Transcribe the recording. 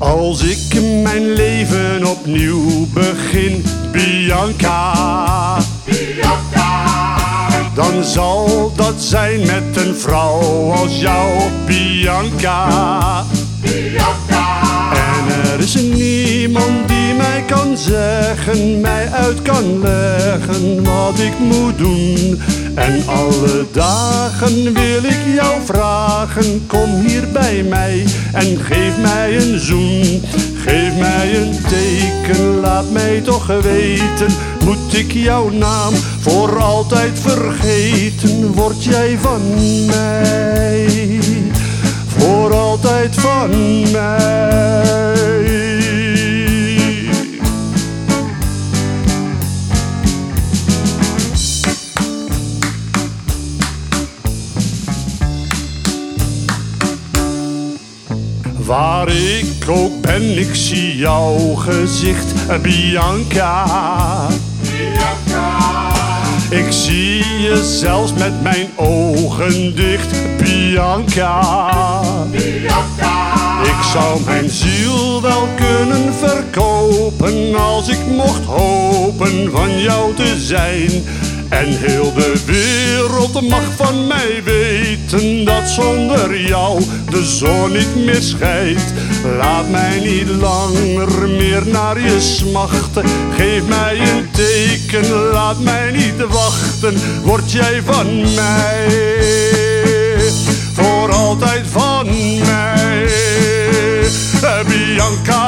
Als ik mijn leven opnieuw begin, Bianca, dan zal dat zijn met een vrouw als jou, Bianca. En er is niemand die mij kan zeggen, mij uit kan leggen wat ik moet doen. En alle dagen wil ik jou vragen, kom hier bij mij en geef mij een zoen. Geef mij een teken, laat mij toch weten, moet ik jouw naam voor altijd vergeten? Word jij van mij, voor altijd van mij. Waar ik ook ben, ik zie jouw gezicht, Bianca. Ik zie je zelfs met mijn ogen dicht, Bianca. Ik zou mijn ziel wel kunnen verkopen als ik mocht hopen van jou te zijn. En heel de wereld mag van mij weten dat zonder jou de zon niet meer schijnt. Laat mij niet langer meer naar je smachten. Geef mij een teken, laat mij niet wachten. Word jij van mij, voor altijd van mij, Bianca.